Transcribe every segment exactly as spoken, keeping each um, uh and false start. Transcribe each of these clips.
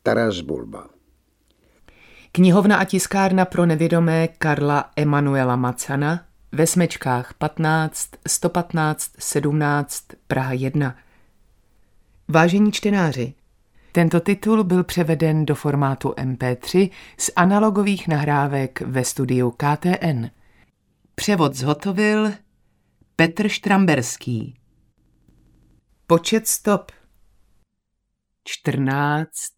Taras Bulba. Knihovna a tiskárna pro nevědomé Karla Emanuela Macana ve Smečkách patnáct, sto patnáct, sedmnáct, Praha jedna. Vážení čtenáři, tento titul byl převeden do formátu em pé tři z analogových nahrávek ve studiu K T N. Převod zhotovil Petr Štramberský. Počet stop čtrnáct.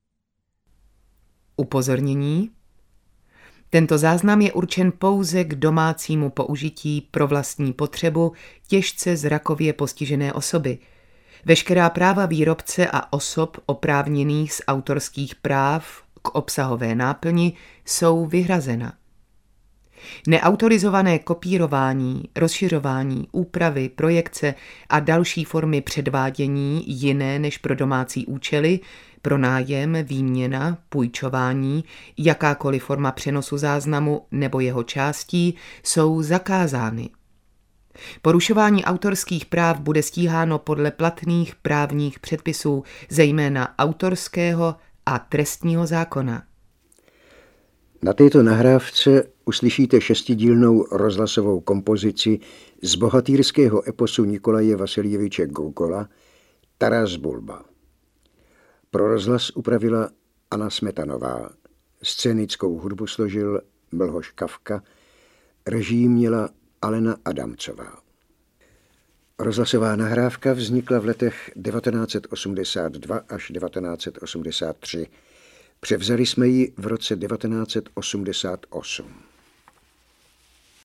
Upozornění. Tento záznam je určen pouze k domácímu použití pro vlastní potřebu těžce zrakově postižené osoby. Veškerá práva výrobce a osob oprávněných z autorských práv k obsahové náplni jsou vyhrazena. Neautorizované kopírování, rozšiřování, úpravy, projekce a další formy předvádění jiné než pro domácí účely, pronájem, výměna, půjčování, jakákoliv forma přenosu záznamu nebo jeho částí jsou zakázány. Porušování autorských práv bude stíháno podle platných právních předpisů, zejména autorského a trestního zákona. Na této nahrávce uslyšíte šestidílnou rozhlasovou kompozici z bohatýrského eposu Nikolaje Vasiljeviče Gogola Taras Bulba. Pro rozhlas upravila Anna Smetanová, scénickou hudbu složil Mlhoš Kafka, režii měla Alena Adamcová. Rozhlasová nahrávka vznikla v letech devatenáct set osmdesát dva až devatenáct set osmdesát tři. Převzali jsme ji v roce devatenáct set osmdesát osm.